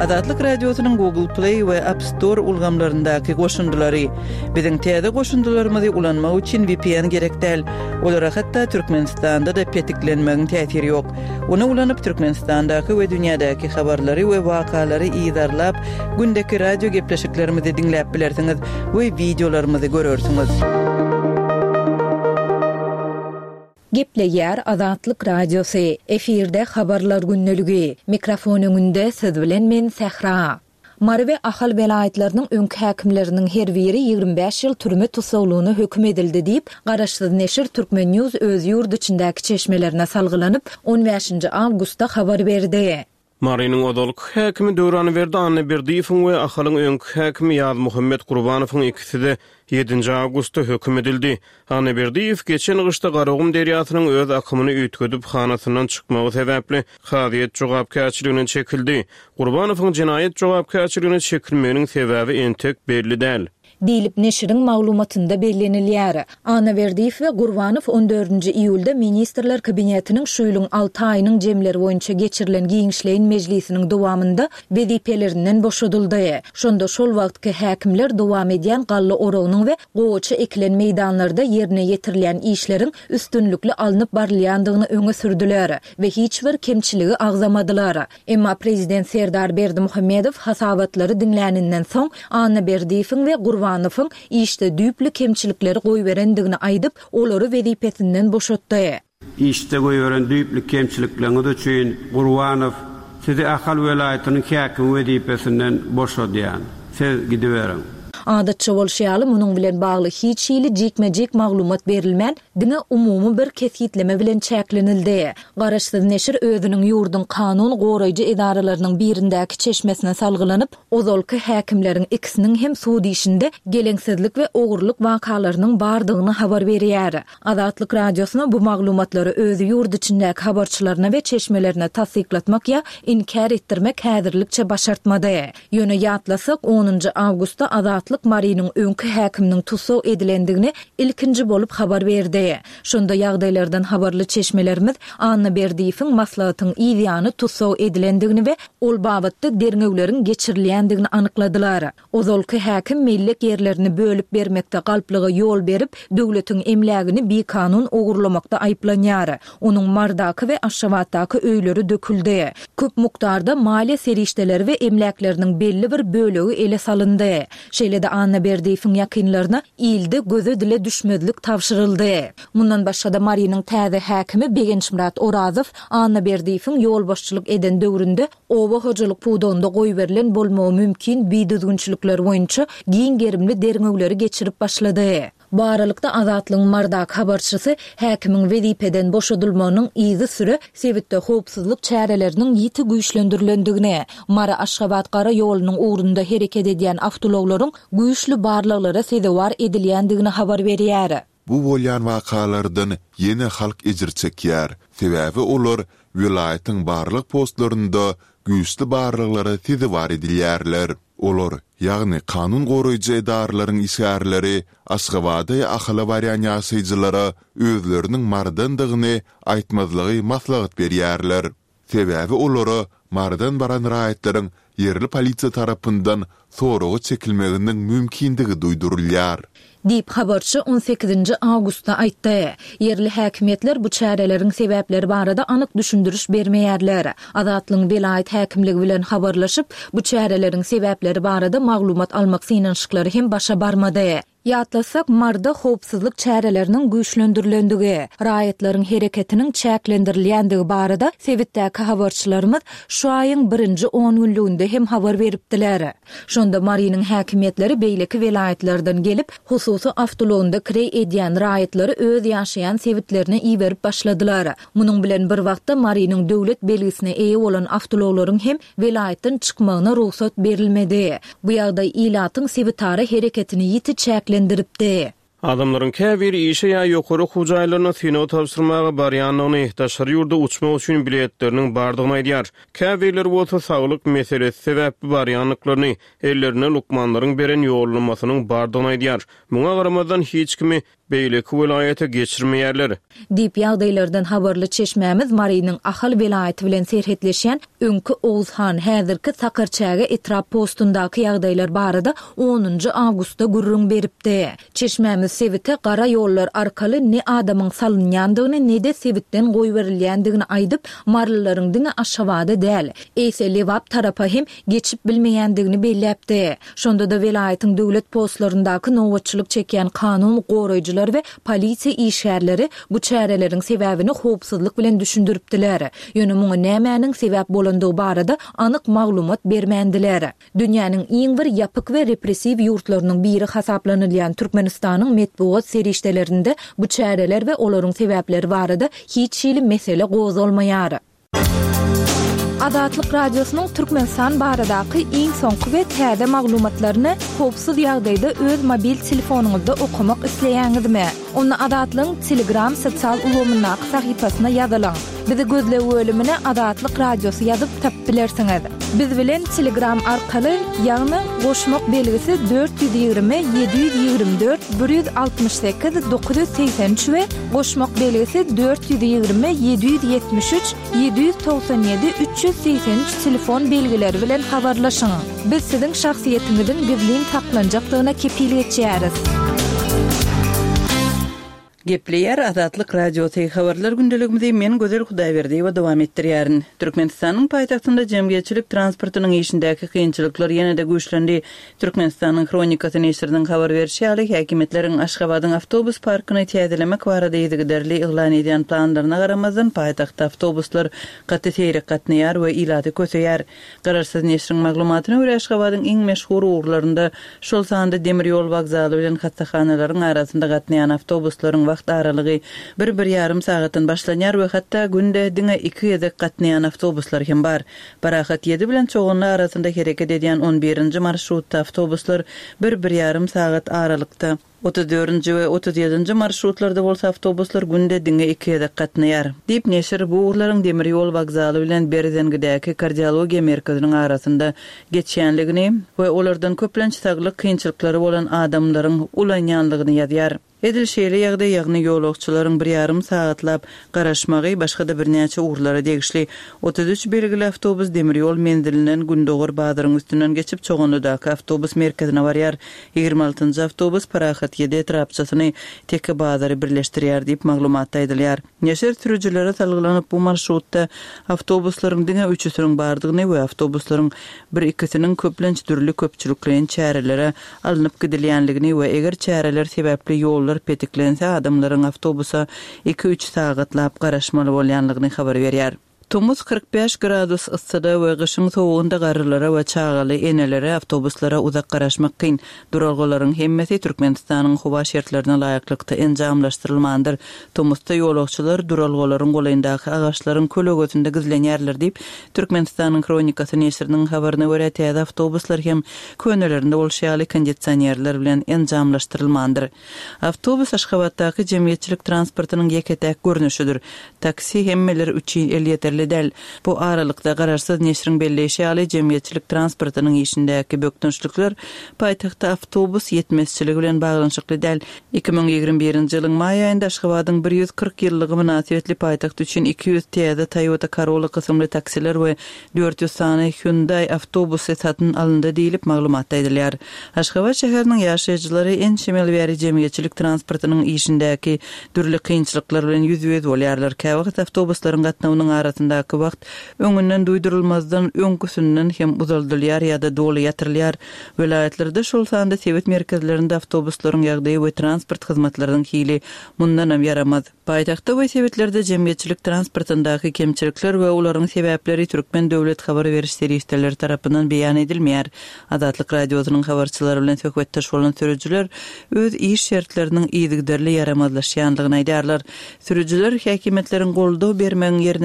Azatlyk Radiosynyň Google Play we App Store ulgamlaryndaky goşundylary. Biziň täze goşundylarymyzy ulanmak üçin VPN gerek däl. Olara hatda Türkmenistanda da petiklenmegiň täsiri ýok. Ona ulanyp Türkmenistandaky we dünýädäki habarlary we wakalary ýydarlap, gündäki radio gepleşiklerimizi dinläp bilersiňiz we videolarymyzy görersiňiz. Gepleýär Azatlyk Radiosu. Efirde habarlar günneligi. Mikrofon öňünde siz bilen men Sehra. Marwe ahal welaýatlarynyň öňki häkimleriniň her biri 25 ýyl türme tutsaglygyny hökm edildi diýip Garaşsyz neşir Türkmen News öz ýurt içindäki çeşmelerine salgylanyp 15 awgustda habar berdi. Marynyň odalyk häkimi Döwran Berdi Berdiýewiň we ahalyň öňki häkimi Ýaz Muhammed Gurbanowyň ikisi de 7 awgustda hökm edildi. Anne Berdiýew geçen gyşda Garagum derýasynyň öz akymyny üýtgedip hanasyndan çykmagy sebäpli hadyýet jogapkärçiligine çekildi. Gurbanowyň jinayet jogapkärçiligine çekilmeginiň sebäbi entek belli däl. Dilip neşiriň maglumatynda bellenilýär. Ana Berdiýew we Gurbanow 14 iýulda ministrler kabinetiniň şu ýylyň 6 aýynyň jemleri boýunça geçirilen giňişleýin mejlisiniň dowamında wezipelerinden boşadyldy. Şonda şol wagtky häkimler dowam edýän gally oragnyň we gowaça ekilen meýdanlarda ýerine ýetirilen işleriň üstünlükli alınıp barylýandygyny öňe sürdüler we hiç bir kemçiligi agzamadylar. Emma prezident Serdar Berdimuhammedow hasabatlary dinläninden soň Ana Berdiýewiň we Gurbanowyň işte düýpli kemçilikleri goýberendigini aýdyp, olary wezipetinden boşatdy. İşte goýberen düýpli kemçilikleri üçin Gurbanow sizi ahal welaýatynyň häkim wezipetinden boşadýan. Siz gidiberiň. Adatça bolşýaly munyň bilen bagly hiç ýyly jekme-jek maglumat berilmän, dine umumy bir keskitleme bilen çäklenildi. Garaşsyz neşir özüniň ýurdun kanun goraýjy edaralarynyň birindäki çeşmesine salgylanyp, ozalky häkimleriň ikisiniň hem sudy işinde geleňsizlik we ogurluk wakalarynyň bardygyny habar berýär. Azatlyk Radiosyna bu maglumatlary öz ýurt içindäki habarçylaryna we çeşmelerine tasdiklatmak ýa inkar etdirmek häzirlikçe başartmady. Ýöne ýatlasak 10 awgustda Azatlyk Marynyň öňki häkiminiň tutsaw edilendigini ilkinji bolup habar berdi. Şonda ýagdaýlardan habarly çeşmelerimiz Anna Berdiýewiň maslahatyň ýa-ni tutsaw edilendigini we ol babatda derňegleriň geçirilýändigini anykladylar. Ozalky häkim millet ýerlerini bölüp bermekde galplygy ýol berip, döwletiň emlägini bir kanun ogurlamakda aýplanýar. Onuň Mardaky we Aşgabatdaky öýleri döküldi. Köp mukdarda maliýe serişdeleri we emläkleriniň belli bir bölegi ele salyndy. Şeýle Anna Berdiýewiň ýakynlaryna ilde göze dile düşmezlik tapşyryldy. Mundan başga da Marynyň täze häkimi Begençmurat Orazow Anna Berdiýewiň ýol başçylyk eden döwründe oba hojalyk pudonda goýberilen bolmagy mümkin biýdüzgünçilikler boýunça giň gerimli derňegleri geçirip başlady. Bu aralykda Azatlyň Mardak habarçysy häkimiň wezipeden boşadylmagynyň izi süre sebitde howpsuzlyk çäreleriniň ýiti güýçlendirilendигине, Mara Aşgabat gara ýolunyň ugrunda hereket edýän awtologlaryň güýçli barlyklara sedewar edilýändigini habar berýär. Bu bolýan wakalardan ýene halk ejir çekýär. Sebäbi olar vilayatyň barlyk postlarynda güýçli barlyklara sedewar edilýärler. Olar, ýagny kanun goraýjy edaralaryň işgärleri Aşgabada ahla barýan ýaşaýjylara özleriniň mardandygyny aýtmazlygy maslahat berýärler. Sebäbi olara mardan baran raýatlaryň yerli polisiýa tarapyndan soragy çekilmeginiň mümkindigi duýdurulýar. Dip habarçy 18 awgustda aýtdy. Yerli häkimetler bu çäreleriň sebäpleri barada anyk düşündürüş bermeýärler. Azatlyň vilayet häkimligi bilen habarlaşyp, bu çäreleriň sebäpleri barada maglumat almak synanşyklary hem başa barmady. Ýatlasak Marda howpsuzlyk çäreleriniň güýçlendirilendigi, raýatlaryň hereketiniň çäklendirilýändigi barada sebitdäki habarçylarymyz şu aýyň 1-nji 10 günlüğünde hem habar beripdiler. Şonda Marynyň häkimetleri beýleki vilayetlerden gelip, hususy awtologunda kirey edýän raýatlary öz ýaşaýan sebitlerine iýberip başladylar. Munyň bilen bir wagtda Marynyň döwlet belgisine eýe bolan awtologlaryň hem vilayetden çykmagyna ruhsat berilmedi. Bu ýagdaý ilatyň sebitary hereketini ýiti çäklendiripdi. Adamların käbiri işe ýa ýokary hujaýlaryna synap tapşyrmagy barýanyny ihtiýaçlary ýurda uçmak üçin biletleriniň bardygyny aýdýar. Käbirler bolsa saglyk meselesi sebäpli barýanlyklaryny ellerine lukmanlaryň beren ýollamasynyň bardygyny aýdýar. Muňa garamazdan hiç kimi beýleki welaýata geçirmeýärler. Dip ýagdaýlardan habarly çeşmämiz Marynyň ahal welaýaty bilen serhetleşen öňkü Oğuzhan häzirki Sakarçaga etrap postundaky ýagdaýlar barada 10 awgustda gurrun beripdi. Çeşmämiz sebite gara ýollar arkaly ne adamyň salynýandygyny ne de sebitden goý berilýändigini aýdyp marlylaryň diňe aşawada däl. Eýse lewap tarapa hem geçip bilmeýändigini belläpdi. Şonda da welaýatyň döwlet postlaryndaky nowatçylyk çeken kanun goraýjy we polisiýa işgärleri bu çäreleriň sebäbini howpsuzlyk bilen düşündiripdiler. Ýöne muňa nämäniň sebäp bolandygy barada anyk maglumat bermendiler. Dünýäniň iň bir ýapyk we repressiw ýurtlarynyň biri hasaplanylýan Türkmenistanyň medeniýet serişdelerinde bu çäreler we olaryň sebäpleri barada hiç şeýle mesele gozalmaýar. Azatlyk radiosynyň Türkmenistan baradaky iň soňky we täze maglumatlaryny howpsuz ýagdaýda öz mobil telefonuňyzda okumak isleýäňizmi? Onu Azatlyň Telegram sosial ulgamynyň sahypasyna ýazylaň. Bizi gözle bölümine Azatlyk radiosu ýazyp tapyp bilersiňiz. Biz bilen Telegram arkaly ýagny goşmak belgisi 420 724 168 983 we goşmak belgisi 420 773 797 383 telefon belgileri bilen habarlaşyň. Biz siziň şahsiýetiňizin gizlin saklanjakdygyna kepil etýäris. Gepleyer Azatlyk radiosyny habarlar gündeligimizi men Gözel Hudaýberdi we dowam etdirýärin. Türkmenistanyň paýtagtynda jemgyýetçilik transportynyň işindäki kynçylyklar ýene-de güýçlendi. Türkmenistanyň Kronikasy näşriniň habar berişi ýaly häkimetleriň Aşgabatyň awtobus parkyny täzelemek barada ýetigiderli iglan edýän planlaryna garamazdan paýtagtda awtobuslar gaty seýrek gatnaýar we ilady köseýär. Gararsyz näşriniň maglumatyna görä Aşgabatyň iň meşhur ugrlarynda şol sanda demir ýol wagzaly bilen hastahanalaryň arasynda gatnaýan awtobuslaryň wagt aralygy 1-1,5 sagatdan başlanýar we hatda günde diňe 2 ýedek gatnaýan awtobuslar hem bar. Barahat 7 bilen çoğunlar arasynda hereket edýän 11-nji marşrutda awtobuslar 1-1,5 sagat aralykda 34-nji we 37-nji marşrutlarda bolsa awtobuslar günde diňe 2 ýedek gatnaýar. Dip neşir bu ugrlaryň demir ýol wagzaly bilen Berzengidäki kardiologiýa merkeziniň arasynda geçýänligini we olardan köplenç saglyk kynçylyklary bolan adamlaryň ulanýanlygyny ýazýar. Edilşeýli ýagdaý ýagny ýolagçylaryň 1,5 sagatlap garaşmagy başga da birnäçe ugrlara degişli 33 belgili awtobus demir ýol mendilinden Gündoğur bazyryň üstünden geçip çoğunludaky awtobus merkezine barýar. 26-njy awtobus Parahat 7 etrapçasyny teki bazary birleşdirýär diýip maglumatda edilýär. Neşir sürüjilere salgylanyp bu marşrutda awtobuslaryň diňe 300-üň bardygyny we awtobuslaryň 1-2-siniň köplenç türlü köpçüliklerin çärelere alınıp gidilýänligini we eger çäreler sebäpli ýollar petiklense adamlaryň awtobusa 2-3 sagatlap garaşmaly bolýanlygyny habar berýär. Tomuz 45 gradus ıssyda we gyşyň sowugynda garrylara we çagaly enelere awtobuslara uzak garaşmak kyn. Duralgalaryň hemmesi Türkmenistanyň howa şertlerine laýyklykda enjamlaşdyrylmandyr. Tomuzda ýolagçylar duralgalaryň golaýyndaky agaçlaryň kölögötünde gizlenýärler diýip Türkmenistanyň Kronikasy näşriniň habaryna görä täze awtobuslar hem könelerinde bolşaly kondisionerler bilen enjamlaşdyrylmandyr. Awtobus Aşgabatdaky jemgyýetçilik transportynyň ýeketäk görnüşidir. Taksi hemmeler üçin elýetler del. Bu aralykda gararsyz näşriň belleşi ýaly jemgyýetçilik transportynyň işindäki bökdünçlikler paýtagtda awtobus ýetmezçiligi bilen baglanyşykly del. 2021-nji ýylyň may aýynda Aşgabatyň 140 ýyllygy münasibetli paýtagt üçin 200 täze Toyota Corolla kysymly taksiler we 400 sany Hyundai awtobusy satyn alyndy diýilip maglumatda edilýär. Aşgabat şäheriniň ýaşaýjylary en şemel bäri jemgyýetçilik transportynyň işindäki türli kynçylyklar bilen ýüzüýe bolýarlar. Käwagt awtobuslaryň gatnawynyň arasyndaky wagt öňünden duýdurulmazdan öňküsünden hem uzaldylýar ýa-da doly ýatyrylýar. Welaýatlerde şol sanda sebit merkezlerinde awtobuslaryň ýagdaýy we transport hyzmatlarynyň hili mundan hem yaramaz. Paýtagtda we sebitlerde jemgyýetçilik transportyndaky kemçilikler we olaryň sebäpleri Türkmen döwlet habar beriş serişdeleri tarapyndan beýan edilmeýär. Azatlyk radiosynyň habarçylary bilen söhbetdeş bolan sürüjüler öz iş şertleriniň ýygyderli yaramazlaşýanlygyny aýdarlar. Sürüjüler häkimetleriň goldaw bermegiň ýerine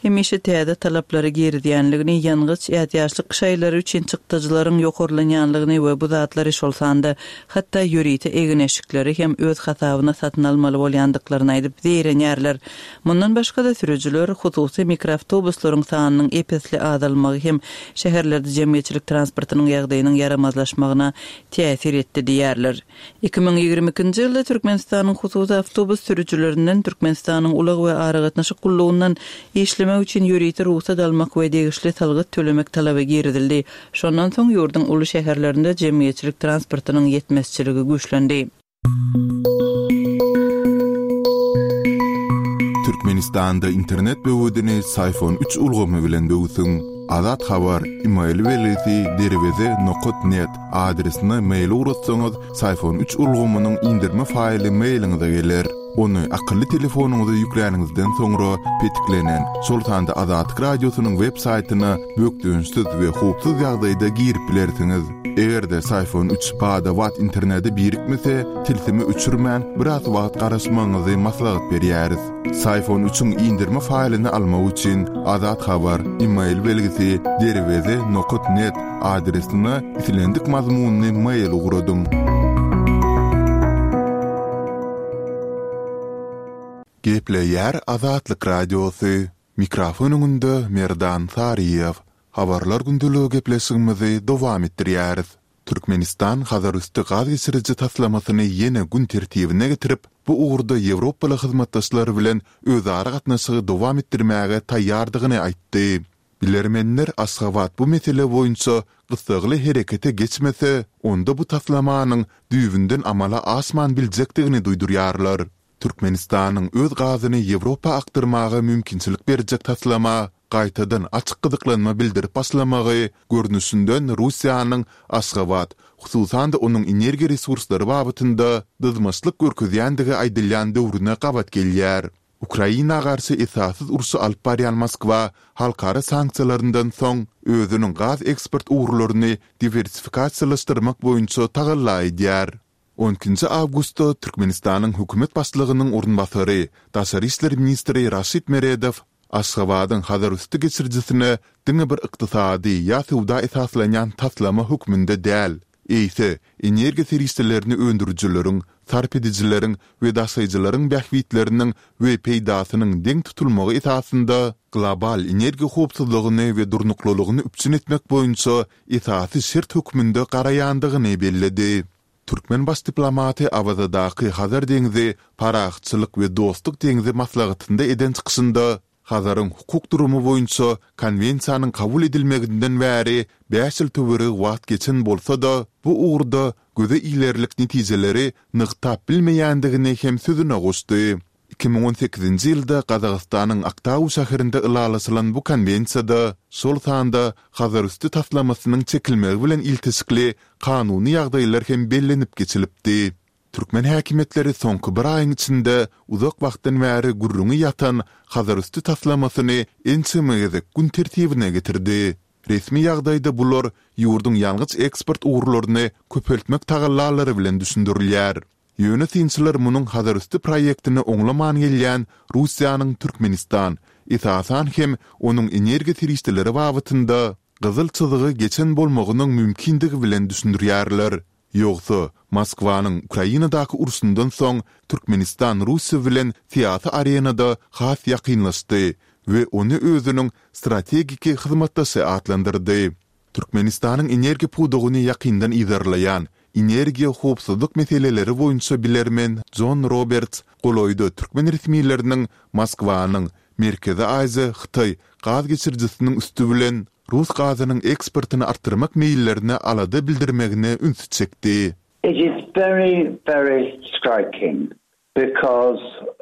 hemişe täze talaplary gerdiýänligini, ýalňyz ýaşlyk şaýlary üçin çykdyjylaryň ýokurlanýanlygyny we bu zatlar iş bolsanda hatda ýörite egineşikleri hem öz hasabyna satyn almaly bolýandyklaryny aýdyp berenýärler. Mundan başga da sürüjüler hususy mikroawtobuslaryň sanynyň epesli azalmagy hem şäherlerde jemgyýetçilik transportynyň ýagdaýynyň yaramazlaşmagyna täsir etdi diýerler. 2022-nji ýylda Türkmenistanyň hususy awtobus sürüjülerinden Türkmenistanyň ulag we aragatnaşyk gullugynyň işlemek üçin ýörite ruhsat almak we degişli talgyt tölemek talaby girdildi. Şondan soň ýurdun uly şäherlerinde jemgyýetçilik transportynyň ýetmezçiligi güçlendi. Türkmenistanda internet böwüdini iPhone 3 ulgamy bilen böwsün. Azat habar email welisi derweze.net adresine mail uratsaňyz iPhone 3 ulgamynyň indirme faýly mailiňize geler. Onu akıllı telefonuňyza ýükläňizden soňra petiklenen Sultanda Azat radiosynyň web saýtyna bökdüňsiz we hupsuz ýagdaýda girip bilersiňiz. Egerde iPhone 3 bada wat interneti birikmese, tilsimi öçürmän biraz wagt garaşmaňyzy maslahat berýäris. iPhone 3-üň indirme faýlyny almak üçin Azat habar email belgisi derweze.net adresine itilendik mazmunny mail ugradyň. Gepleýär Azatlyk radiosu. Mikrofonunda Merdan Sariýew. Habarlar gündülügi gepleşigimizi dowam etdirýäris. Türkmenistan hazır üstü gaz geçirici taslamasyny ýene gün tertibine getirip, bu uğurda Ýewropaly hyzmatdaşlary bilen özara gatnaşygy dowam etdirmäge taýýardygyny aýtdy. Bilermenler Aşgabat bu mesele boýunça gysgaly herekete geçmese, onda bu taslamanyň düýbünden amala asman biljekdigini duýdurýarlar. Türkmenistanyň öz gazyny Ýewropa aktyrmagy mümkinçilik berjek taslama, gaýtadan açyk gyzyklanma bildirip başlamagy görnüşinden Russiýanyň Aşgabat, hususan da onuň energiýa resurslary babynda dızmaçlyk görkezýändigi aýdylýan döwrüne gabat gelýär. Ukraina garşy esasyz urşy alyp barýan Moskwa halkara sanksiýalaryndan soň özüniň gaz eksport uğurlaryny diversifikasiýalaşdyrmak boýunça tagalla edýär. 10 awgustda Türkmenistanyň hökümet başlygynyň ornbasary, Daşary işler ministri Raşid Meredow Aşgabatyň hazır üstü geçirjisine diňe bir ykdysady ýa sowda esaslanýan taslama hökmünde däl. Eýse, energiýa serişlerini öndürjüleriň, sarp edijileriň we daşaýjylaryň bähwitleriniň we peýdasynyň deň tutulmagy esasında global energiýa howpsuzlygyny we durnuklulygyny üpçün etmek boýunça esasy şert hökmünde garaýandygyny bellidi. Türkmen baş diplomaty Awazadaky Hazar deňizi paraxçylyk we dostluk deňizi maslahatynda eden çykyşynda Hazaryň hukuk durumu boýunça konwensiýanyň kabul edilmeginden bäri 5 ýyl töweri wagt geçen bolsa da, bu uğurda göze ilerlik netijeleri nykdap bilmeýändigini hem sözüne goşdy. 2018-nji ýylda Gazagystanyň Aktaw şäherinde ılalaşylan bu konwensiýada şol sanda hazır üstü taslamasynyň çekilmegi bilen iltisikli kanuny ýagdaýlar hem bellenip geçilipdi. Türkmen häkimetleri soňky bir aýyň içinde uzak wagtdan bäri gurruňy ýatan hazır üstü taslamasyny ençemegede gün tertibine getirdi. Resmi ýagdaýda bular ýurdun ýalňyz eksport uğurlaryny köpeltmek tagallalary bilen düşündirilýär. Ýönetimçiler munyň hazır üstü proýektini oňlaman gelýän Russiýanyň Türkmenistan, esasan hem onuň energiýa serişleri babynda gyzyl çyzygy geçen bolmagynyň mümkindigi bilen düşündirýärler. Ýogsa, Moskwanyň Ukrainadaky urşundan soň Türkmenistan Russiýa bilen siýasy arenada has ýakynlaşdy we ony özüniň strategik hyzmatdaşy adlandyrdy. Türkmenistanyň energiýa pudugyny ýakyndan izarlaýan energiýa howpsuzlyk meseleleri boýunça bilermen John Roberts goloýdy Türkmen resmiýetleriniň Moskwanyň Merkezi Aziýa Hytaý gaz geçirjisiniň üstü bilen Rus gazynyň eksportyny artdyrmak meýillerini alada bildirmegine ünsüz çekdi. It is very, very striking because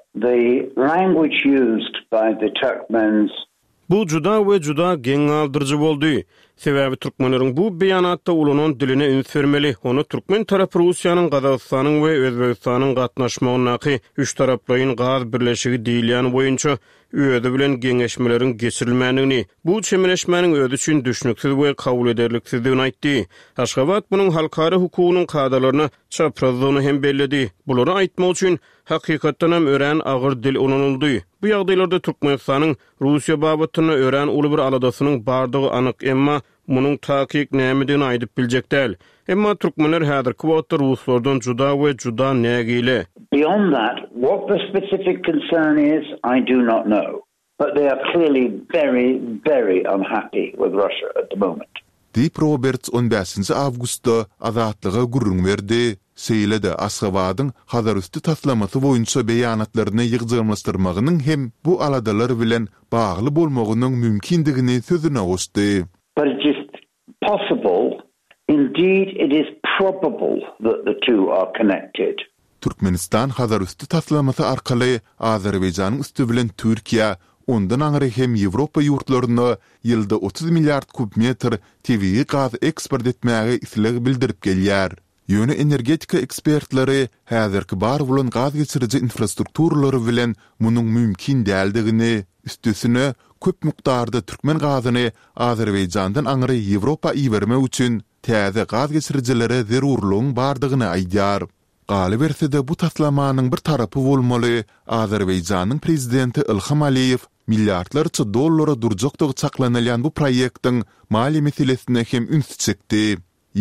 the language used by the Turkmens Bu juda we juda geň aldyrjy boldy. Sebäbi türkmenleriň bu beýanatda ulunan diline üns vermeli. Onu türkmen tarapy Russiýanyň, Gazagystanyň we Özbegistanyň gatnaşmagyna üç taraplyň gaz birleşigi diýilýän boýunça öýde bilen geňeşmeleriň geçirilmänligini, bu çemeleşmäniň öýde üçin düşnüksiz we kabul ederliksizdigini aýtdy. Aşgabat bunyň halkara hukugynyň kadalaryna çaprazlygyny hem belledi. Bulary aýtmak üçin hakykatdan hem ören agyr dil ulanyldy. Bu ýagdaýlarda Türkmenistanyň Russiýa babatyna ören uly bir aladasynyň bardygy anyk, emma munyň takyk nämedigini aýdyp biljek däl. Emma türkmenler häzirki wagtda Ruslardan juda we juda nägile. Beyond that, what the specific concern is, I do not know. But they are clearly very, very unhappy with Russia at the moment. Deep Roberts 15 avgustda azatlyga gurrun berdi. Seýlede Aşgabatyň Hazarüstü taslamasy boýunça beýanatlaryny ýygyrmastyrmagynyň hem bu aladalar bilen bagly bolmagynyň mümkindigini sözüne goşdy. But it is possible, indeed it is probable that the two are connected. Türkmenistan Hazarüstü taslamasy arkaly Azerbaýjanyň üstü bilen Türkiýe, ondan aňry hem Ýewropa ýurtlaryna ýylda 30 milliard kubmetr tabii gaz eksport etmäge isleg bildirip gelýär. Ýöne energetika ekspertleri häzirki bar bolan gaz geçirici infrastrukturlary bilen munyň mümkin däldigini, üstüsine köp miktarda türkmen gazyny Azerbaýjandan aňry Ýewropa iýermek üçin täze gaz geçiricilere zerurlygyň bardygyny aýdýar. Galy bersede bu taslamanyň bir tarapy bolmaly. Azerbaýjanyň prezidenti Ilham Aliýew milliardlarça dollara durjakdygy çaklanylýan bu proýektiň mali meselesine hem üns çekdi.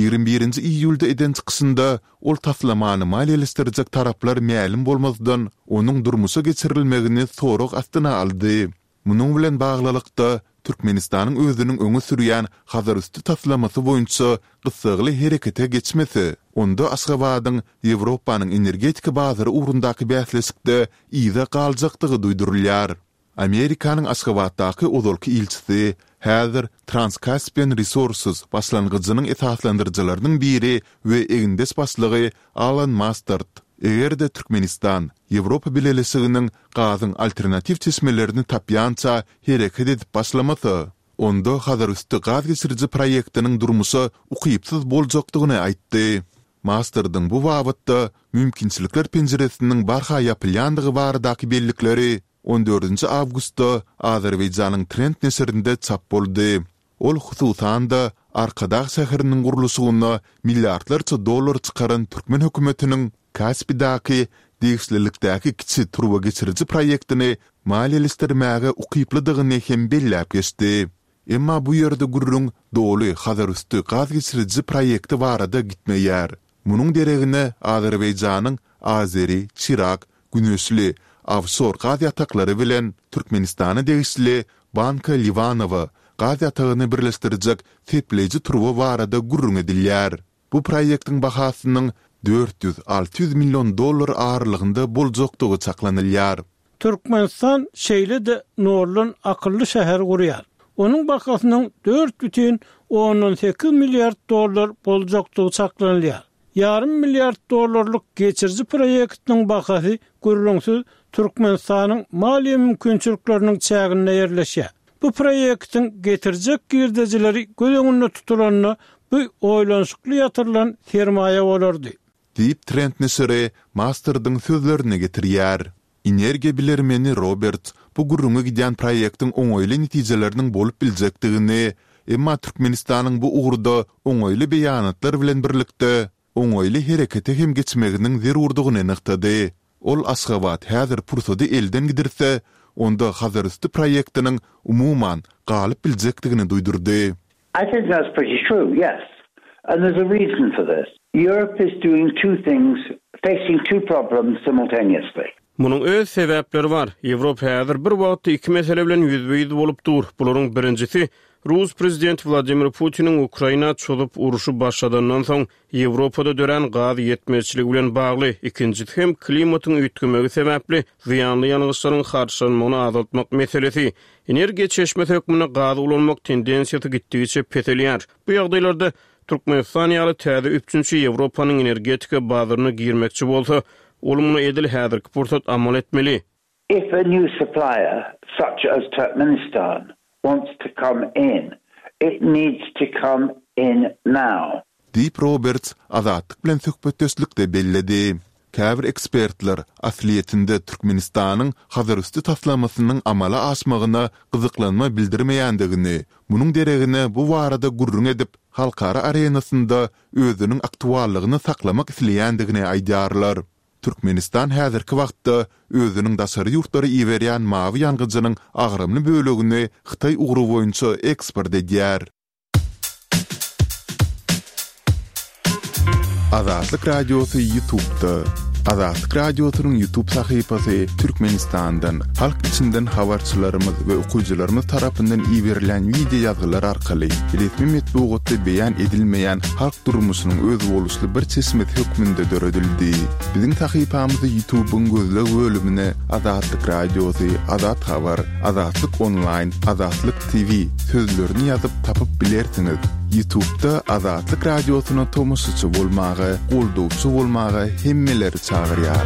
21 iýulda eden çykysynda ol taslamany maliýeleşdirjek taraplar mälim bolmazdan onuň durmuşa geçirilmegini sorag astyna aldy. Munyň bilen baglylykda Türkmenistanyň özüniň öňe sürýän Hazarüstü taslamasy boýunça gysgaly herekete geçmesi, onda Aşgabatyň Ýewropanyň energetika bazary ugrundaky bäsleşikde ýyda galjakdygy duýdurulýar. Amerikanyň Aşgabatdaky ozalky ilçisi häzir Trans-Caspian Resources başlangyjynyň esaslandyrjylarynyň biri we egindes başlygy Alan Mustard. Egerde Türkmenistan Ýewropa bileşiginiň gazyň alternativ çeşmelerini tapýança hereket edip başlamasy, onda Hazarüstü gaz geçirici proýektiniň durmuşy ukypsyz boljakdygyny aýtdy. Masterdyň bu wagtda mümkinçilikler penjeresiniň barha ýapylýandygy baradaky bellikleri 14 avgustda Azerbaýjanyň Trend neserinde çap boldy. Ol hususan da Arkadag şäheriniň guruluşyna milliardlarça dollar çykaran Türkmen hökümetiniň Kaspidaky diýişlilikdäki kiçi turba geçirici proýektini maliýeleşdirmäge ukyplydygyny hem belläp geçdi. Emma bu ýerde gurrun doly Hazarüstü gaz geçirici proýekti barada gitmeýär. Munyň deregine Azerbaýjanyň Azeri, Çirak, Güneşli, Avsor gaz ýataklary bilen Türkmenistany degişli Banka Livanowa gaz ýatagyny birleşdirjek tepleji turba barada gurrun edilýär. Bu proýektiň bahasynyň 400-600 milyon dollar ağırlığında boljakdygy çaklanylýar. Türkmenistan şeýlede Norlun akıllı şäher gurýar. Onuň bakasynyň 4,18 milliard dollar boljakdygy çaklanylýar. Yarım milyard dollarlyk geçirici proýektiniň bakasy gurrunsyz Türkmenistanyň maliýe mümkinçilikleriniň çägine ýerleşýär. Bu proýektiň getirjek girdejileri göz öňünde tutulanyny bu oýlanşykly ýatyrylan sermaýe bolardy. Deep Trend neseri Masterdyň sözlerini getirýär. Energiýa bilermeni Robert bu gurrunga giden proýektiň oňoýly netijeleriniň bolup biljekdigini, emma Türkmenistanyň bu ugrda oňoýly beýanatlar bilen birlikde oňoýly herekete hem geçmeginiň zerurdygyny anyktady. Ol Aşgabat häzir pursady elden gidirse, onda Hazarüstü proýektiniň umuman galyp biljekdigini duýdurdy. I think that's pretty true, yes. And there's a reason for this. Europe is doing two things, facing two problems simultaneously. Munyň öz sebäpleri bar. Ýewropa häzir bir wagtda iki mesele bilen ýüzbeýiz bolup dur. Bularyň birincisi Rus prezidenti Vladimir Putiniň Ukraina çolup uruşy başladandan soň Ýewropada dören gaz ýetmezçiligi bilen bagly. İkincisi hem klimatyň üýtgemegi sebäpli ziýanly ýalňyşlaryň harçlanmagyny azaltmak meselesi. Energiýa çeşmesi hökmüne gaz ulanmak tendensiýasy gitdigiçe petelýär. Bu ýagdaýlarda Türkmenistan ýaly täze 3-nji Ýewropanyň energetika bazaryna girmekçi bolsa, olumlu edil häzirki pursat amal etmeli. If a new supplier, such as Turkmenistan, wants to come in, It needs to come in now. Deep Roberts azatlyk bilen söhbetdeşlikde belledi. Käbir ekspertler asliyetinde Türkmenistan'ın hazırüstü taslamasının amala aşmagyna gyzyklanma bildirmeýändigini, munun deregine bu warada gurrun edip halkara arenasında özünün aktuallygyny saklamak isleýändigini aýdýarlar. Türkmenistan häzirki wagtda özünün daşary ýurtlary iýerýän mawy ýangıjynyň agrymly bölegini Xitay ugru boýunça eksport edýär. Azatlyk radiosu YouTube'da. Azatlyk radiosynyň YouTube sahypasy Türkmenistandan, halk içinden habarçylarymyz we okuyjylarymyz tarapyndan iýerilen video ýazgylar arkaly resmi metbuatda beýan edilmeýän halk durmuşynyň öz boluşly bir çeşmet hökmünde döredildi. Biziň sahypamyzy YouTube'un gözleg bölümine Azatlyk radiosu, Azat habar, Azatlyk online, Azatlyk TV sözlerini ýazyp tapyp bilersiňiz. YouTube'da Azatlyk radiosyna tomusçy bolmagy, goldowçy bolmagy hemmeleri çağırýar.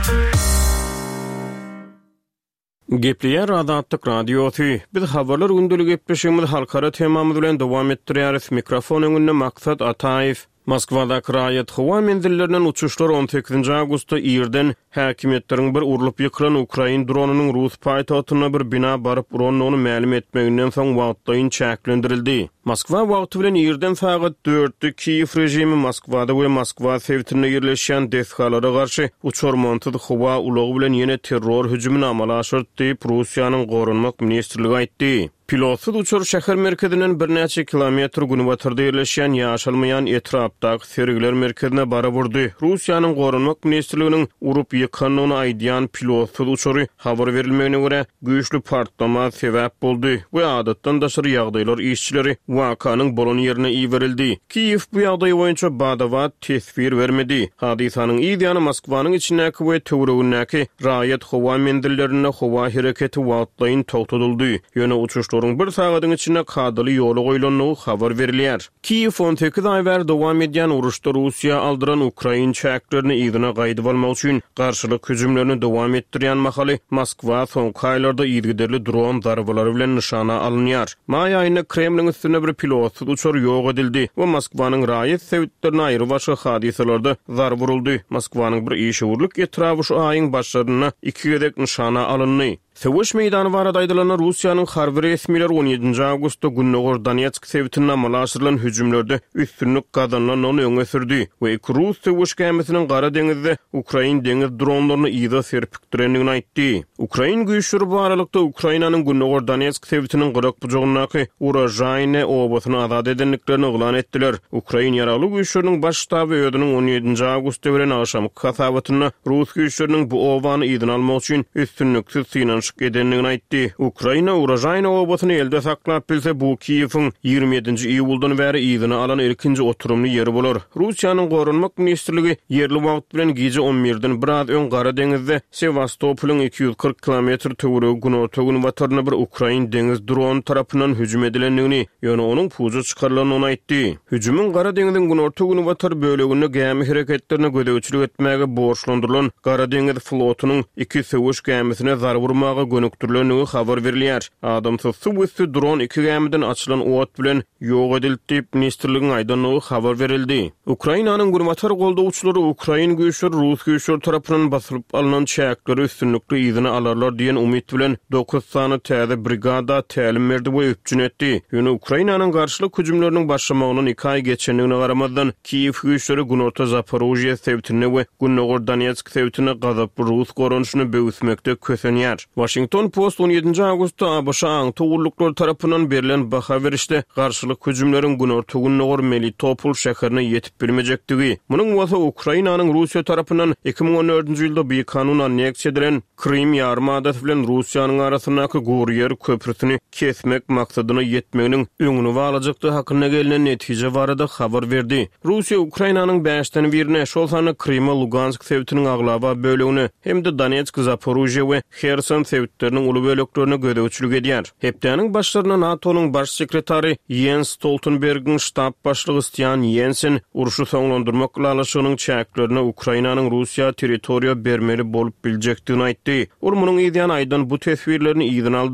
Gepleýär Azatlyk radiosu. Biz habarlar gündüli gepleşýärmiz halkara temamyz bilen dowam etdirýäris. Mikrofon öňünde Maksat Ataýew. Moskwada Krayet Howa menzillerinden uçuşlar 18 awgustda ýerden häkimetleriň bir urulyp ýykylan Ukrain dronunyň Rus paýtagtyna bir bina baryp uranyny ma'lum etmeginden soň wagtlaýyn çäklendirildi. Moskwa wagty bilen ýerden sagat 4-de Kiýew rejimi Moskwada we Moskwa sewtine ýerleşýän deshalara garşy uçur montydy Howa ulagy bilen ýene terror hüjümini amala aşyrdy diýip Russiýanyň gorunmak ministrligi aýtdy. Pilotsuz uçur şäher merkezinden bir näçe kilometr günüwatyrda ýerleşýän ýaşalmaýan etrapdaky sergiler merkezine bara burdy. Russiýanyň gorunmak ministrliginiň urup ýykanyny aýdýan pilotsuz uçury habar berilmegine görä güýçlü partlama sebäp boldy we adatdan daşary ýagdaýlar işçileri wakanyň bolan ýerine iýerildi. Kiýew bu ýagdaý boýunça badawat tesbir bermedi. Hadisanyň ýygyny Moskwanyň içindäki we töweregindäki raýat howa mendillerine howa hereketi wagtlaýyn togtadyldy. Ýöne uçuşlar bir sagatyň içinde kadyly ýoly goýulanyny habar berilýär. Kiýew 18 aý bäri dowam edýän uruşda Russiýa aldyran Ukrain çäklerini ýygyna gaýdyp almak üçin garşylyk hüjümlerini dowam etdirýän mahaly Moskwa soňky aýlarda ýygyderli dron darbalary bilen nyşana alynýar. Maý aýyna Kremliň üstüne bir pilotsuz uçur ýok edildi we Moskwanyň raýat sewtlerine aýry başga hadiselarda zar vuruldy. Moskwanyň bir işgörlük etrafy şu aýyň başlaryna 2 gedek nyşana alyndy. Sewuş meýdany barada aýdylan Russiýanyň harby resmiler 17 awgustda Günnogor Donetsk sewtine amala aşyrylan hüjümlerde üstünlük gazanlanyny öňe sürdi we Rus sewuş gemisiniň Gara deňizde Ukrain deňiz dronlaryny ýyda serpikdirendigini aýtdy. Ukrain güýçleri bu aralykda Ukrainanyň Günnogor Donetsk sewtiniň gyrak bujagyndaky Urozhayne obasyny azad edenliklerini oglan etdiler. Ukrain ýaraly güýçleriniň baş ştaby öýüdiniň 17 awgustda beren aşamky hasabatyna Rus güýçleriniň bu obany ýydan almak üçin üstünlüksiz edenligini aýtdy. Ukraina Urozhayne obasyny elde saklap bilse bu Kiýewiň 27-nji iýuldan bäri ýygyny alan ilkinji oturumly ýeri bolar. Russiýanyň gorunmak ministrligi ýerli wagt bilen gije 11-den biraz öň Gara deňizde Sevastopolyň 240 kilometr töweregi günorta batarına bir Ukrain deňiz dron tarapyndan hüjüm edilendigini, ýöne onuň puja çykarylanyny aýtdy. Hüjümün Gara deňiziň günorta batar böleginde gämi hereketlerine gödäwçilik etmäge borçlandyrylan Gara deňiz flotunyň 2 sewuş gemisine zar vurmagy gönükdirilenigi habar berilýär. Adamsyz suw üstü dron 2 gemiden açylan owat bilen ýok edildi diýip ministrligiň aýdanyny habar berildi. Ukrainanyň gurmatar goldawçylary Ukrain güýçleri Rus güýçleri tarapyndan basylyp alynan çäkleri üstünlükli ýygyny alarlar diýen umyt bilen 9 sany täze brigada tälim berdi we üpjün etdi. Ýöne Ukrainanyň garşylyk hüjümleriniň başlamagynyň 2 aý geçendigine garamazdan Kiýew güýçleri Günorta Zaporojye sewtine we Günnogor Donetsk sewtine gazap Rus goranşyny böwüsmekde kösenýär. Washington Post 17 awgustda ABŞ aňtugurluklar tarapyndan berilen baha berişde garşylyk hüjümleriň Günnogor Melitopol şäherine ýetip bilmejektigi. Munyň wasa Ukrainanyň Russiýa tarapyndan 2014-nji ýylda bir kanun anneksiýa edilen Krim ýarmadasy bilen Russiýanyň arasyndaky Guryer köprüsini kesmek maksadyna ýetmeginiň öňüni alajakdy hakyna gelinen netije barada habar berdi. Russiýa Ukrainanyň 5-den birine şol sany Krima Lugansk sewtiniň aglaba bölegini hemde Donetsk, Zaporojye we Kherson sewtleriniň uly böleklerine gödäwçilik edýär. Hepdeniň başlaryna NATO'nyň baş sekretary Jens Stoltenbergiň ştab başlygy Stian Jensen uruşy soňlandyrmak ulaşygynyň çäklerini Ukrainanyň Russiýa territoriýa bermeli bolup biljekdigini aýtdy. Ol munyň ýydan aýdan bu tesbirlerini ýydan aldy.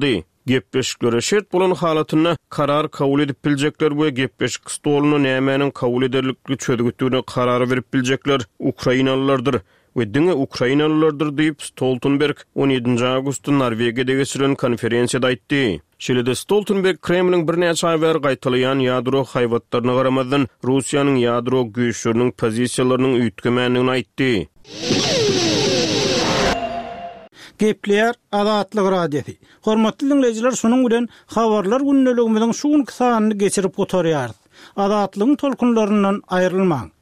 Gepleşiklere şert bolan halatyna karar kabul edip biljekler we gepleşik stoluny nämenin kabul ederlikli çözgütüne karar berip biljekler Ukrainalılardyr. We diňe Ukrainalılardyr diýip Stoltenberg 17 awgustda Norwegiýada geçirilen konferensiýada aýtdy. Şeýle-de Stoltenberg Kremliň bir näçe aýbar gaýtalyan ýadro haýwatlaryna garamazdan Russiýanyň ýadro güýçleriniň pozisiýalarynyň üýtgemenligini aýtdy. Gepler Azatlyk radiosi. Hormatly dinleyijiler, şonuň bilen habarlar günneligimiziň şuň kysanyny geçirip oturýar. Azatlygyň tolkunlaryndan aýrylmaň.